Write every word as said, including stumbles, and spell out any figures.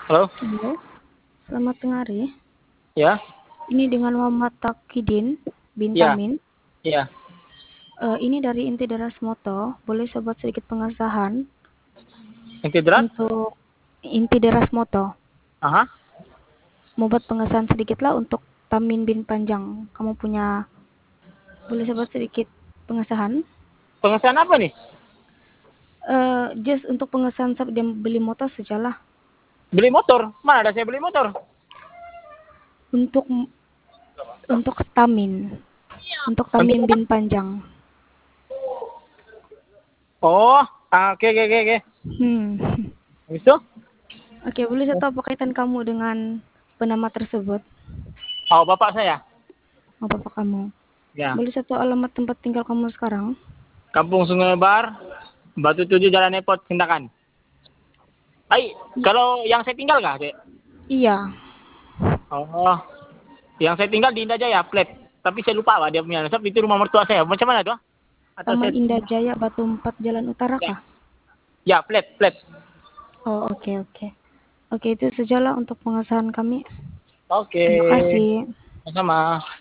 Halo? Halo, selamat tengah hari. Ya? Ini dengan Muhammad Taqidin bin Iya. Tamin. Iya. Eh, ini dari Inti Deras Moto. Boleh saya buat sedikit pengesahan Inti deras? untuk Inti Deras Moto. Aha. Mau buat pengesahan sedikit lah untuk Tamin bin Panjang. Kamu punya, boleh saya buat sedikit pengesahan? Pengesahan apa nih? Eh, just untuk pengesahan saat dia beli motor sajalah. Beli motor? Mana ada saya beli motor? Untuk untuk Tamin, untuk Untuk Tamin apa? bin Panjang. Oh, ah, oke oke oke oke. Hmm. Habis itu? Oke, boleh saya tahu apa kaitan kamu dengan penama tersebut? Oh, bapak saya. Oh, bapak kamu. Ya. Boleh satu alamat tempat tinggal kamu sekarang? Kampung Sungai Lebar, Batu Tujuh, Jalan Nepot, Sindakan. Ai, I- kalau yang saya tinggal nggak, Dek? iya, Oh, yang saya tinggal di Indah Jaya, flat. Tapi saya lupa pak dia punya nasab, itu rumah mertua saya. Macam mana tuh? Atau Taman saya Indah Jaya Batu Empat Jalan Utara ya, kah? ya flat, flat. Oh, oke oke. Oke, itu sajalah untuk pengesahan kami. Oke. Terima kasih. Sama.